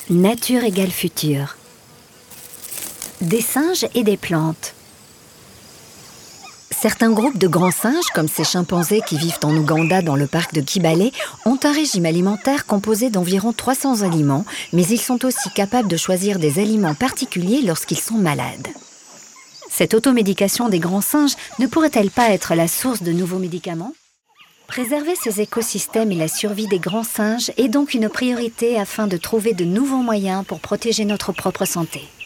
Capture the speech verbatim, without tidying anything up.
Nature égale futur. Des singes et des plantes. Certains groupes de grands singes, comme ces chimpanzés qui vivent en Ouganda dans le parc de Kibale, ont un régime alimentaire composé d'environ trois cents aliments, mais ils sont aussi capables de choisir des aliments particuliers lorsqu'ils sont malades. Cette automédication des grands singes ne pourrait-elle pas être la source de nouveaux médicaments ? Préserver ces écosystèmes et la survie des grands singes est donc une priorité afin de trouver de nouveaux moyens pour protéger notre propre santé.